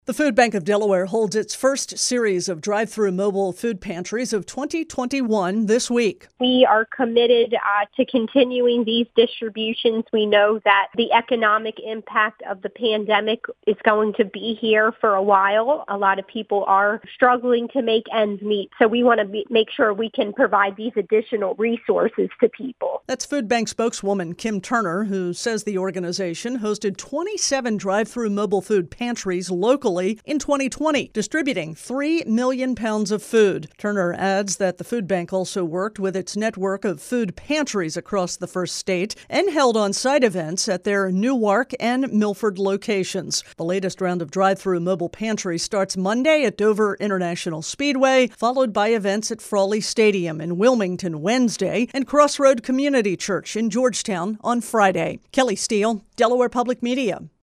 The Food Bank of Delaware holds its first series of drive-through mobile food pantries of 2021 this week. We are committed to continuing these distributions. We know that the economic impact of the pandemic is going to be here for a while. A lot of people are struggling to make ends meet, so we want to make sure we can provide these additional resources to people. That's Food Bank spokeswoman Kim Turner, who says the organization hosted 27 drive-through mobile food pantries locally in 2020, distributing 3 million pounds of food. Turner adds that the food bank also worked with its network of food pantries across the first state and held on-site events at their Newark and Milford locations. The latest round of drive-through mobile pantries starts Monday at Dover International Speedway, followed by events at Frawley Stadium in Wilmington Wednesday and Crossroad Community Church in Georgetown on Friday. Kelly Steele, Delaware Public Media.